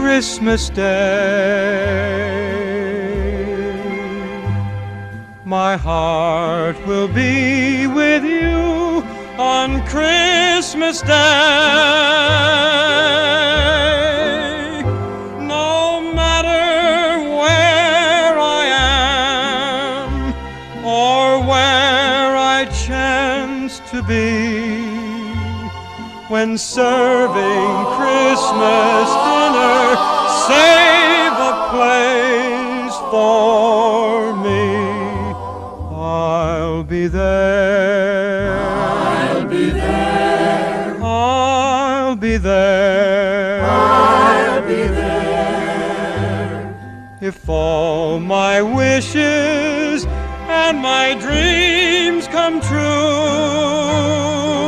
Christmas Day. My heart will be with you on Christmas Day. No matter where I am or where I chance to be, when serving Christmas dinner, save a place for me. I'll be there. I'll be there. I'll be there. I'll be there. If all my wishes and my dreams come true,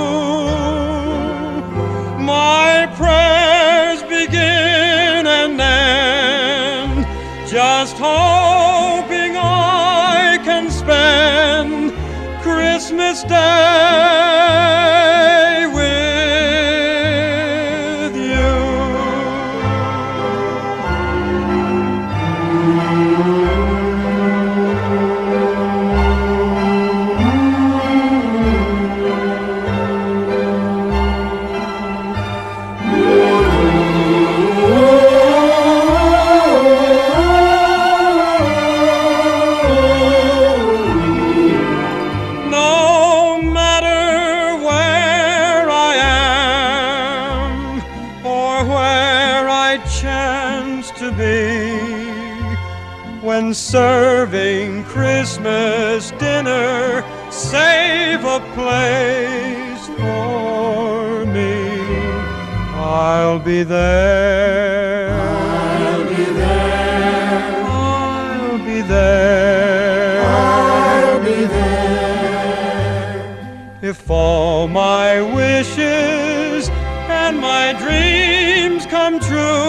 my prayers begin and end, just hoping I can spend Christmas Day with you. Chance to be, when serving Christmas dinner, save a place for me. I'll be there. I'll be there. I'll be there. I'll be there. If all my wishes and my dreams come true,